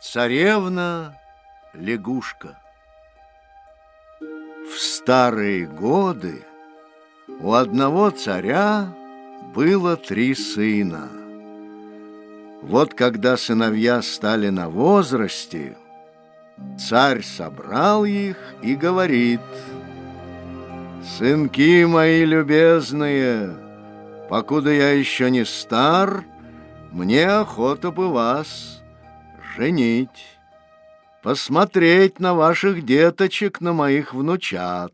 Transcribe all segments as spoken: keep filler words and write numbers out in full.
Царевна-лягушка. В старые годы у одного царя было три сына. Вот когда сыновья стали на возрасте, царь собрал их и говорит: «Сынки мои любезные, покуда я еще не стар, мне охота бы вас женить, посмотреть на ваших деточек, на моих внучат».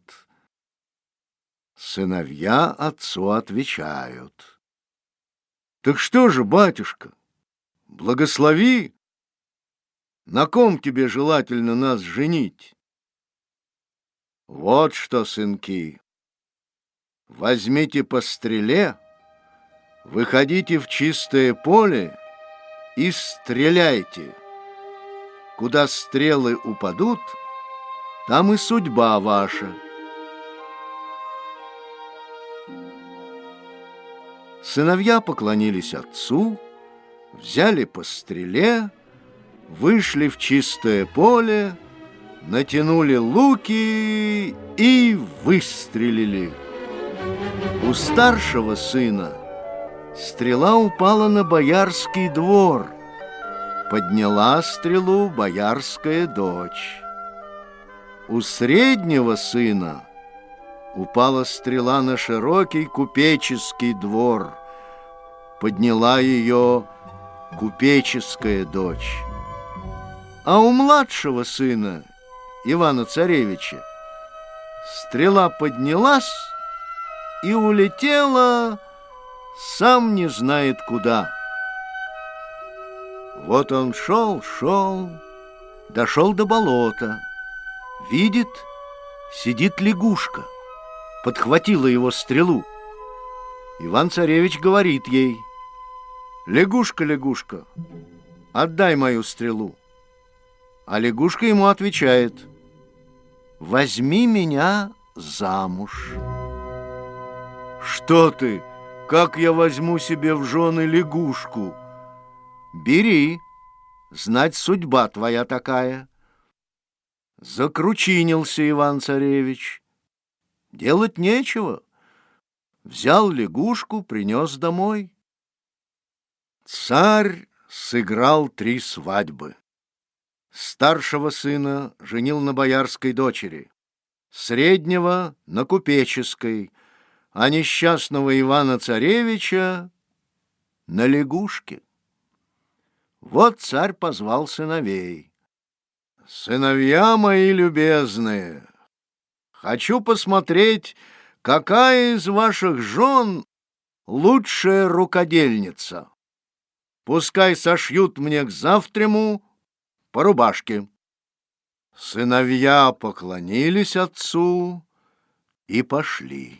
Сыновья отцу отвечают: «Так что же, батюшка, благослови, на ком тебе желательно нас женить?» «Вот что, сынки, возьмите по стреле, выходите в чистое поле и стреляйте. Куда стрелы упадут, там и судьба ваша». Сыновья поклонились отцу, взяли по стреле, вышли в чистое поле, натянули луки и выстрелили. У старшего сына стрела упала на боярский двор. Подняла стрелу боярская дочь. У среднего сына упала стрела на широкий купеческий двор. Подняла ее купеческая дочь. А у младшего сына, Ивана-Царевича, стрела поднялась и улетела сам не знает куда. Вот он шел, шел, дошел до болота. Видит, сидит лягушка, подхватила его стрелу. Иван-Царевич говорит ей: «Лягушка, лягушка, отдай мою стрелу». А лягушка ему отвечает: «Возьми меня замуж». «Что ты? Как я возьму себе в жены лягушку?» «Бери, знать, судьба твоя такая». Закручинился Иван-Царевич. Делать нечего. Взял лягушку, принес домой. Царь сыграл три свадьбы. Старшего сына женил на боярской дочери, среднего — на купеческой, а несчастного Ивана-Царевича — на лягушке. Вот царь позвал сыновей: «Сыновья мои любезные, хочу посмотреть, какая из ваших жен лучшая рукодельница. Пускай сошьют мне к завтраму по рубашке». Сыновья поклонились отцу и пошли.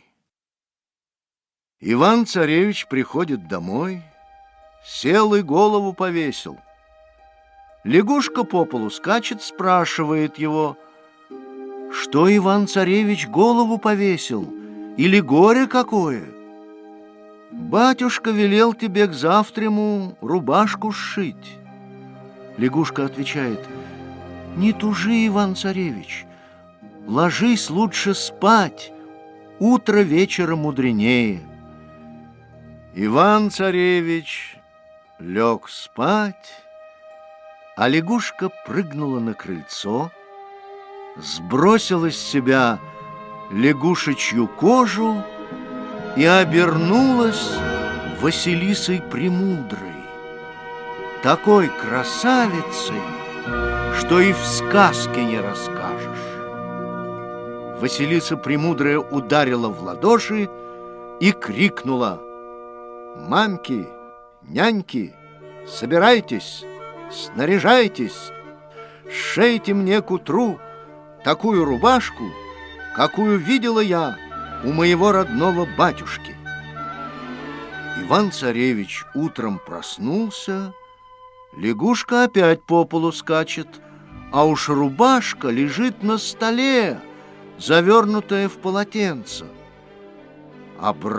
Иван-Царевич приходит домой, сел и голову повесил. Лягушка по полу скачет, спрашивает его: «Что, Иван-Царевич, голову повесил? Или горе какое?» «Батюшка велел тебе к завтраму рубашку сшить». Лягушка отвечает: «Не тужи, Иван-Царевич, ложись лучше спать, утро вечера мудренее». Иван-Царевич лег спать, а лягушка прыгнула на крыльцо, сбросила с себя лягушечью кожу и обернулась Василисой Премудрой, такой красавицей, что и в сказке не расскажешь. Василиса Премудрая ударила в ладоши и крикнула: «Мамки, няньки, собирайтесь, снаряжайтесь, сшейте мне к утру такую рубашку, какую видела я у моего родного батюшки». Иван-Царевич утром проснулся, лягушка опять по полу скачет, а уж рубашка лежит на столе, завернутая в полотенце.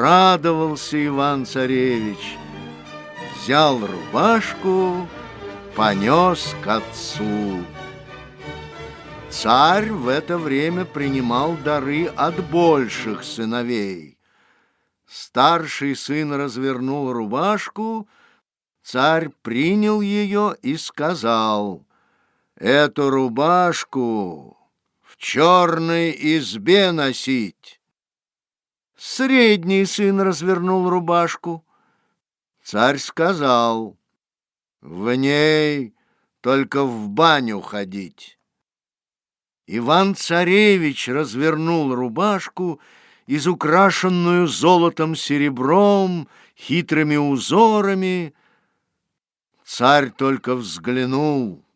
Обрадовался Иван-Царевич, взял рубашку понес к отцу. Царь в это время принимал дары от больших сыновей. Старший сын развернул рубашку, царь принял ее и сказал: «Эту рубашку в черной избе носить». Средний сын развернул рубашку. Царь сказал: «В ней только в баню ходить». Иван-царевич развернул рубашку, изукрашенную золотом, серебром, хитрыми узорами. Царь только взглянул.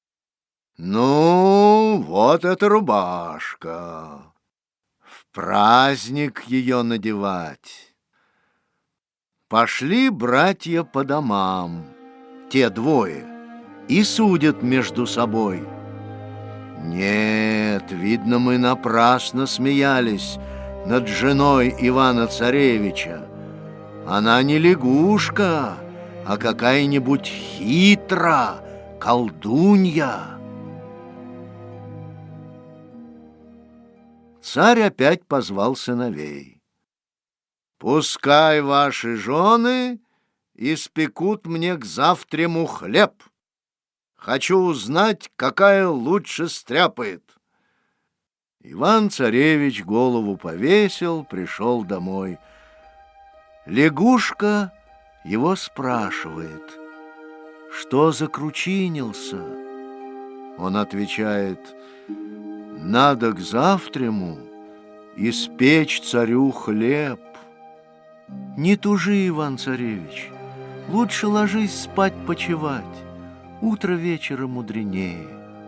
«Ну, вот эта рубашка. В праздник ее надевать». Пошли братья по домам, те двое, и судят между собой. Нет, видно, мы напрасно смеялись над женой Ивана-царевича. Она не лягушка, а какая-нибудь хитра, колдунья. Царь опять позвал сыновей. «Пускай ваши жены испекут мне к завтраму хлеб. Хочу узнать, какая лучше стряпает». Иван-царевич голову повесил, пришел домой. Лягушка его спрашивает: «Что закручинился?» Он отвечает: «Надо к завтраму испечь царю хлеб». «Не тужи, Иван-царевич, лучше ложись спать почевать. Утро вечера мудренее».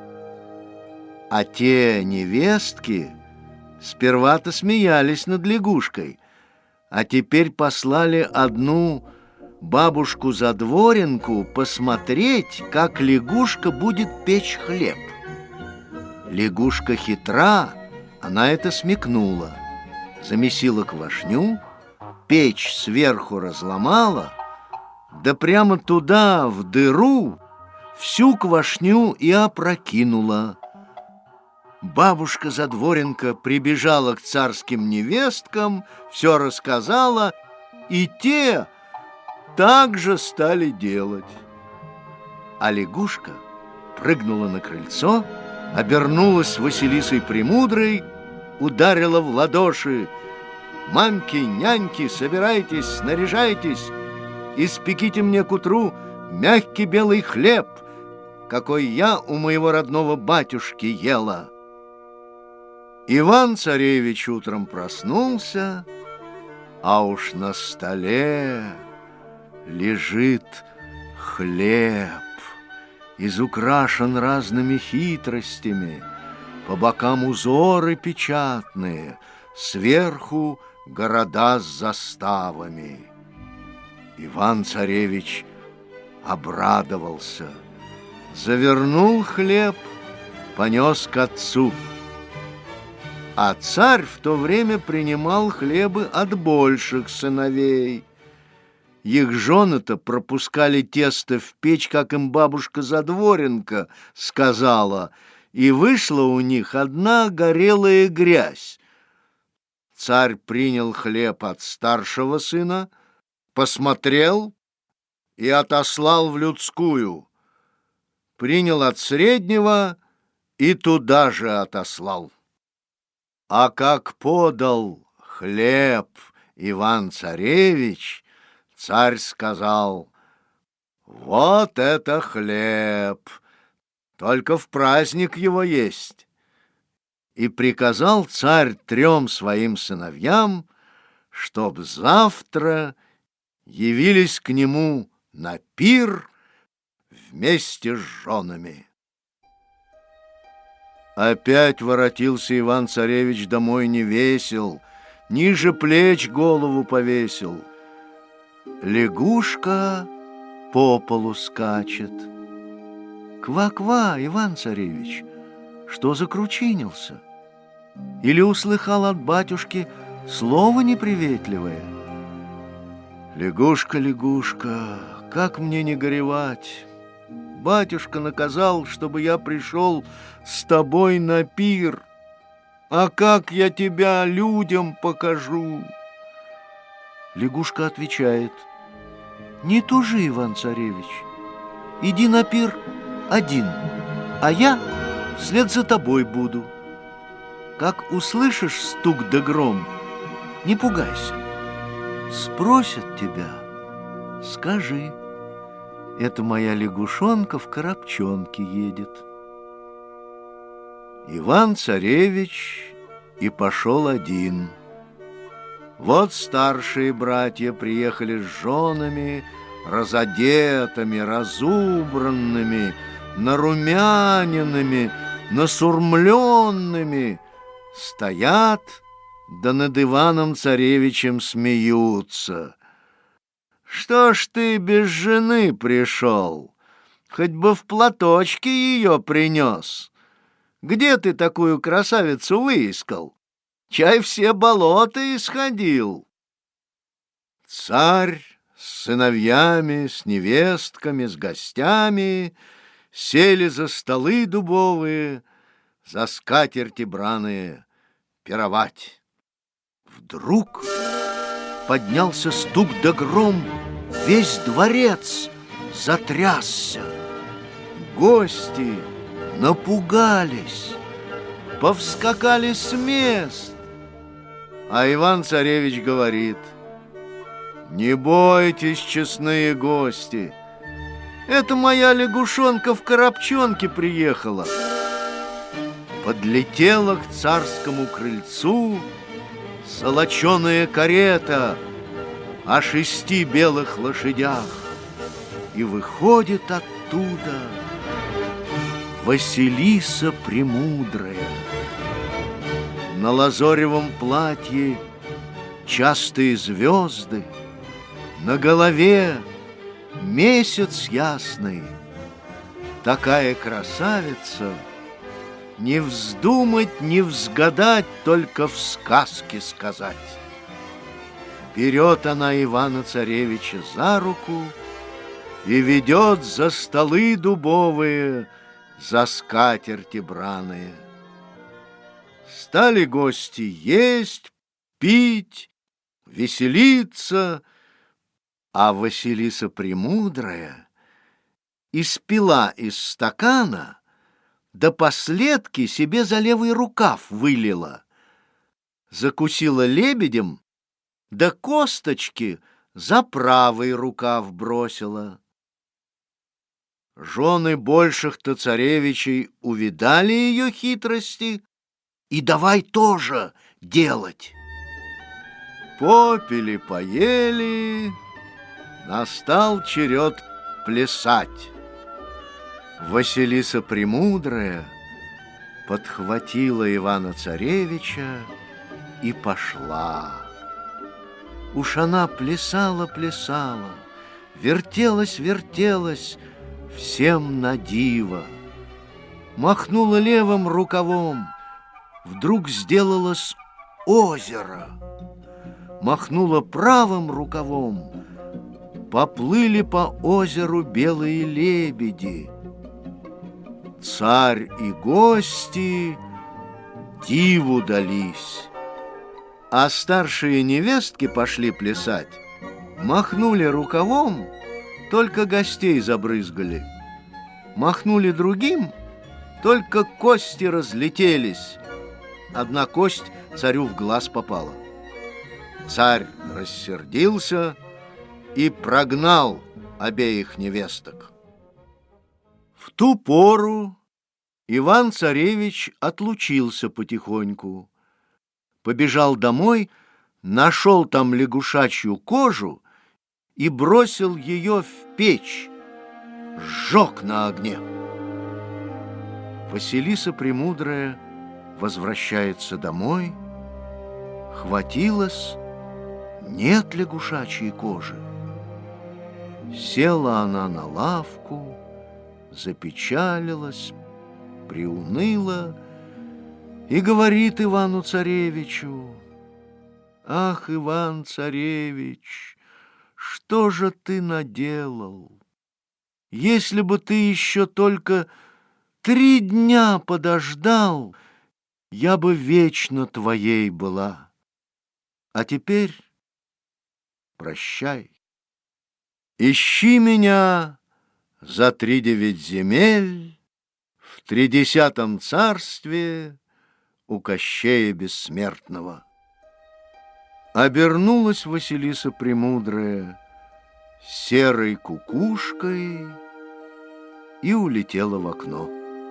А те невестки сперва-то смеялись над лягушкой, а теперь послали одну бабушку-задворенку посмотреть, как лягушка будет печь хлеб. Лягушка хитра, она это смекнула, замесила квашню, печь сверху разломала, да прямо туда, в дыру, всю квашню и опрокинула. Бабушка-задворенка прибежала к царским невесткам, все рассказала, и те так же стали делать. А лягушка прыгнула на крыльцо, обернулась Василисой Премудрой, ударила в ладоши: «Мамки, няньки, собирайтесь, снаряжайтесь, испеките мне к утру мягкий белый хлеб, какой я у моего родного батюшки ела». Иван-царевич утром проснулся, а уж на столе лежит хлеб, изукрашен разными хитростями, по бокам узоры печатные, сверху города с заставами. Иван-царевич обрадовался, завернул хлеб, понес к отцу. А царь в то время принимал хлебы от больших сыновей. Их жены-то пропускали тесто в печь, как им бабушка-задворенка сказала, и вышла у них одна горелая грязь. Царь принял хлеб от старшего сына, посмотрел и отослал в людскую. Принял от среднего и туда же отослал. А как подал хлеб Иван-царевич, царь сказал: «Вот это хлеб! Только в праздник его есть». И приказал царь трем своим сыновьям, чтоб завтра явились к нему на пир вместе с женами. Опять воротился Иван-царевич домой не весел, ниже плеч голову повесил. Лягушка по полу скачет. «Ква-ква, Иван-царевич, что закручинился? Или услыхал от батюшки слово неприветливое?» «Лягушка, лягушка, как мне не горевать? батюшка наказал, чтобы я пришел с тобой на пир. А как я тебя людям покажу? Лягушка отвечает: не тужи, Иван-царевич, иди на пир один, а я вслед за тобой буду. Как услышишь стук да гром, не пугайся. Спросят тебя, скажи: это моя лягушонка в коробчонке едет. Иван-царевич и пошел один. Вот старшие братья приехали с женами, разодетыми, разубранными, нарумяненными, насурмленными, стоят, да над Иваном-царевичем смеются. Что ж ты без жены пришел? Хоть бы в платочке ее принес. Где ты такую красавицу выискал? Чай все болота исходил. Царь с сыновьями, с невестками, с гостями сели за столы дубовые, за скатерти браные пировать. Вдруг поднялся стук да гром, весь дворец затрясся. Гости напугались, повскакали с мест. А Иван-царевич говорит: не бойтесь, честные гости, это моя лягушонка в коробчонке приехала. Подлетела к царскому крыльцу золоченая карета о шести белых лошадях, и выходит оттуда Василиса Премудрая. На лазоревом платье частые звезды, на голове месяц ясный. Такая красавица не вздумать, не взгадать, только в сказке сказать. Берет она Ивана-царевича за руку и ведет за столы дубовые, за скатерти браные. Стали гости есть, пить, веселиться, а Василиса Премудрая испила из стакана, до последки себе за левый рукав вылила, закусила лебедем, да косточки за правый рукав бросила. Жены больших-то царевичей увидали ее хитрости и давай тоже делать. Попили, поели, настал черед плясать. Василиса Премудрая подхватила Ивана-царевича и пошла. Уж она плясала-плясала, вертелась-вертелась, всем на диво. Махнула левым рукавом, вдруг сделалось озеро. Махнула правым рукавом, поплыли по озеру белые лебеди. Царь и гости диву дались, а старшие невестки пошли плясать, махнули рукавом, только гостей забрызгали. Махнули другим, только кости разлетелись. Одна кость царю в глаз попала. Царь рассердился и прогнал обеих невесток. В ту пору Иван-царевич отлучился потихоньку, побежал домой, нашел там лягушачью кожу и бросил ее в печь, сжег на огне. Василиса Премудрая возвращается домой, хватилась, нет лягушачьей кожи. Села она на лавку, запечалилась, приуныла и говорит Ивану-царевичу: ах, Иван-царевич, что же ты наделал? если бы ты еще только три дня подождал, я бы вечно твоей была. А теперь прощай. Ищи меня за тридевять земель в тридесятом царстве у Кощея Бессмертного. Обернулась Василиса Премудрая серой кукушкой и улетела в окно.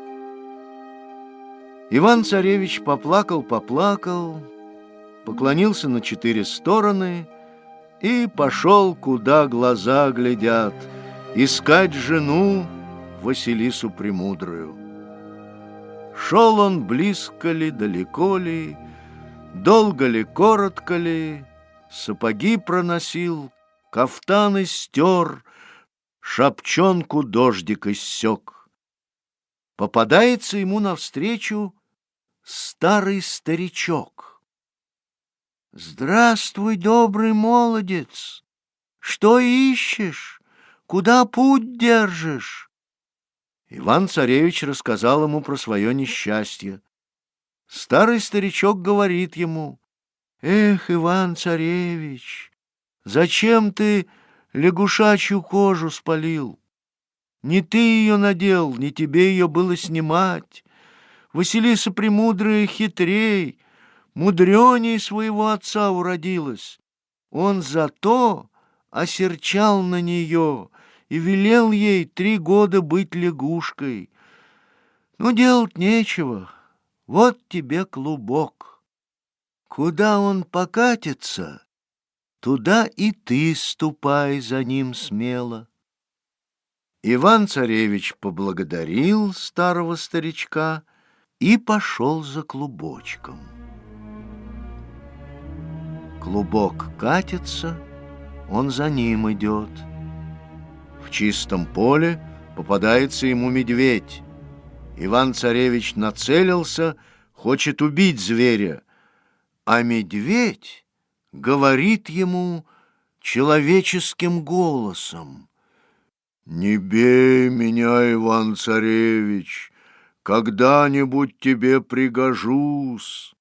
Иван-царевич поплакал-поплакал, поклонился на четыре стороны и пошел, куда глаза глядят, искать жену Василису Премудрую. Шел он близко ли, далеко ли, долго ли, коротко ли, сапоги проносил, кафтаны стер, шапчонку дождик иссек. Попадается ему навстречу старый старичок. «Здравствуй, добрый молодец! Что ищешь? Куда путь держишь?» Иван-царевич рассказал ему про свое несчастье. Старый старичок говорит ему: «Эх, Иван-царевич, зачем ты лягушачью кожу спалил? Не ты ее надел, не тебе ее было снимать. Василиса Премудрая хитрей, мудреней своего отца уродилась. Он зато осерчал на нее и велел ей три года быть лягушкой. Ну, делать нечего, вот тебе клубок. Куда он покатится, туда и ты ступай за ним смело». Иван-царевич поблагодарил старого старичка и пошел за клубочком. Клубок катится, он за ним идет. В чистом поле попадается ему медведь. Иван-царевич нацелился, хочет убить зверя, а медведь говорит ему человеческим голосом: «Не бей меня, Иван-царевич, когда-нибудь тебе пригожусь».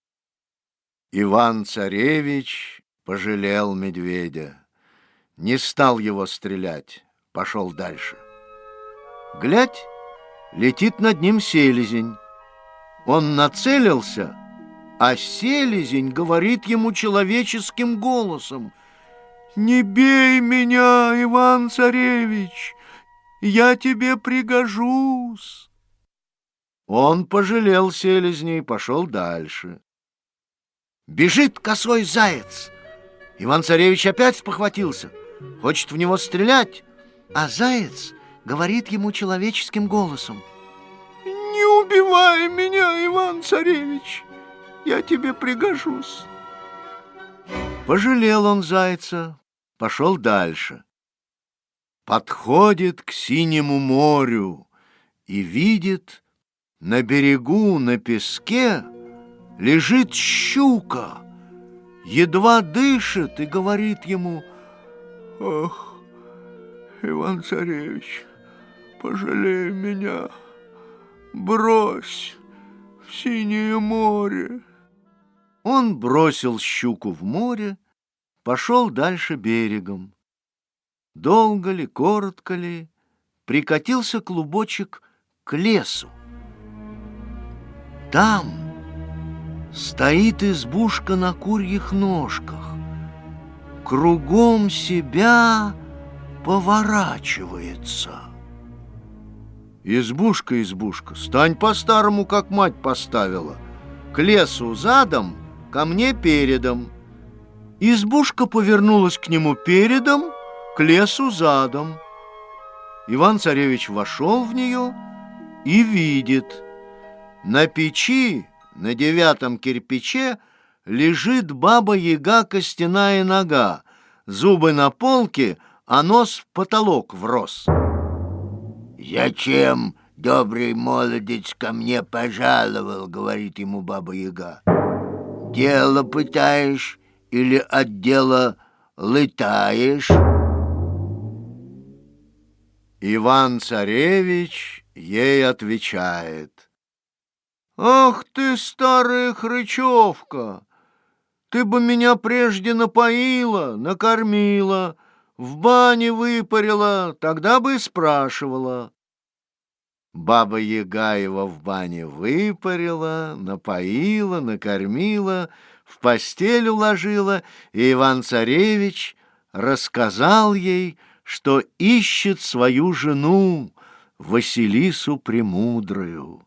Иван-царевич пожалел медведя, не стал его стрелять, пошел дальше. Глядь, летит над ним селезень. Он нацелился, а селезень говорит ему человеческим голосом: «Не бей меня, Иван-царевич, я тебе пригожусь». Он пожалел селезня и пошел дальше. Бежит косой заяц. Иван-царевич опять спохватился, хочет в него стрелять, а заяц говорит ему человеческим голосом: «Не убивай меня, Иван-царевич, я тебе пригожусь». Пожалел он зайца, пошел дальше. Подходит к синему морю и видит, на берегу на песке лежит щука, едва дышит и говорит ему: «Ах, Иван-царевич, пожалей меня, брось в синее море». Он бросил щуку в море, пошел дальше берегом. Долго ли, коротко ли, прикатился клубочек к лесу. Там стоит избушка на курьих ножках, кругом себя поворачивается. «Избушка, избушка, стань по-старому, как мать поставила, к лесу задом, ко мне передом». Избушка повернулась к нему передом, к лесу задом. Иван-царевич вошел в нее и видит: на печи, на девятом кирпиче, лежит баба-яга костяная нога, зубы на полке, а нос в потолок врос. «Зачем, добрый молодец, ко мне пожаловал?» — говорит ему баба-яга. «Дело пытаешь или от дела лытаешь?» Иван-царевич ей отвечает: «Ах ты, старая хрычевка! Ты бы меня прежде напоила, накормила, в бане выпарила, тогда бы и спрашивала». Баба-Яга его в бане выпарила, напоила, накормила, в постель уложила, и Иван-царевич рассказал ей, что ищет свою жену, Василису Премудрую.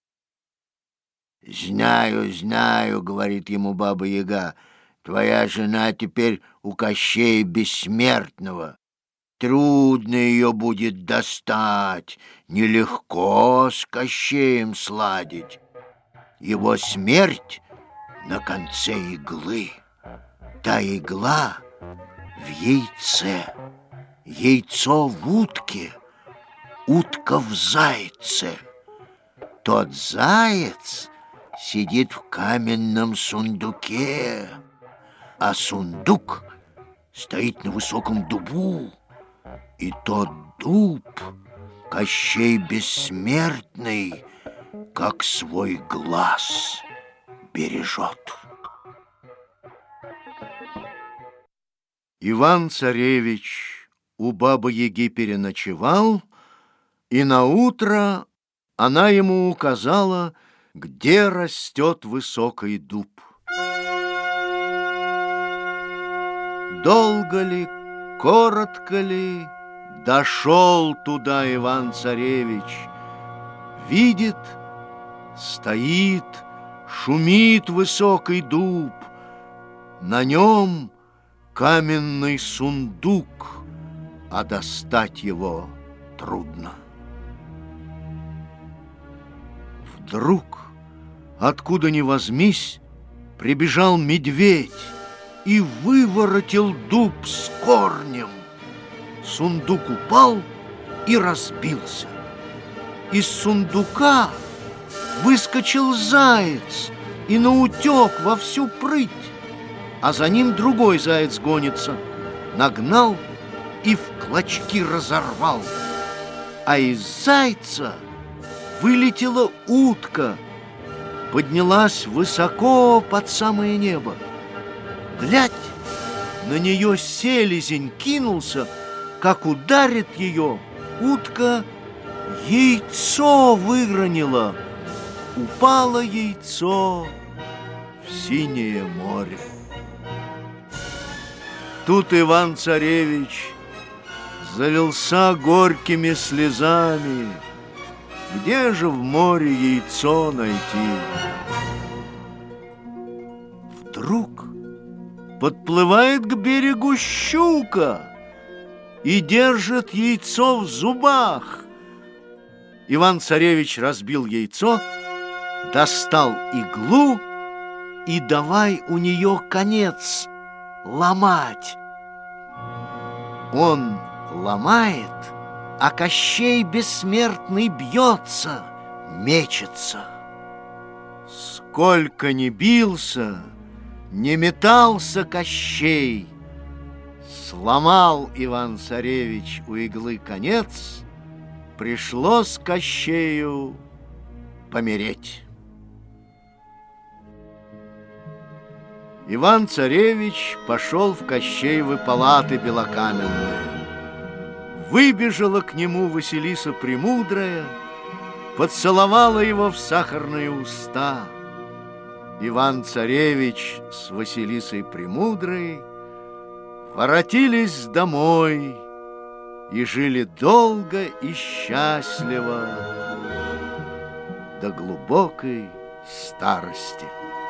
«Знаю, знаю, — говорит ему Баба-Яга, — твоя жена теперь у Кощея Бессмертного. Трудно ее будет достать, нелегко с Кощеем сладить. Его смерть на конце иглы, та игла в яйце, яйцо в утке, утка в зайце. Тот заяц сидит в каменном сундуке, а сундук стоит на высоком дубу, и тот дуб Кощей Бессмертный, как свой глаз, бережет». Иван-царевич у Бабы-Яги переночевал, и наутро она ему указала, где растет высокий дуб. Долго ли, коротко ли, дошел туда Иван-царевич. Видит, стоит, шумит высокий дуб, на нем каменный сундук, а достать его трудно. Вдруг, откуда ни возьмись, прибежал медведь и выворотил дуб с корнем. Сундук упал и разбился. Из сундука выскочил заяц и наутек во всю прыть, а за ним другой заяц гонится. Нагнал и в клочки разорвал. А из зайца вылетела утка, поднялась высоко под самое небо. Глядь, на нее селезень кинулся, как ударит ее, утка яйцо выронила. Упало яйцо в синее море. Тут Иван-царевич залился горькими слезами. Где же в море яйцо найти? Вдруг подплывает к берегу щука и держит яйцо в зубах. Иван-царевич разбил яйцо, достал иглу и давай у нее конец ломать. Он ломает, а Кощей Бессмертный бьется, мечется. Сколько ни бился, не метался Кощей, сломал Иван-царевич у иглы конец, пришлось Кощею помереть. Иван-царевич пошел в Кощеевы палаты белокаменные. Выбежала к нему Василиса Премудрая, поцеловала его в сахарные уста. Иван-царевич с Василисой Премудрой воротились домой и жили долго и счастливо до глубокой старости.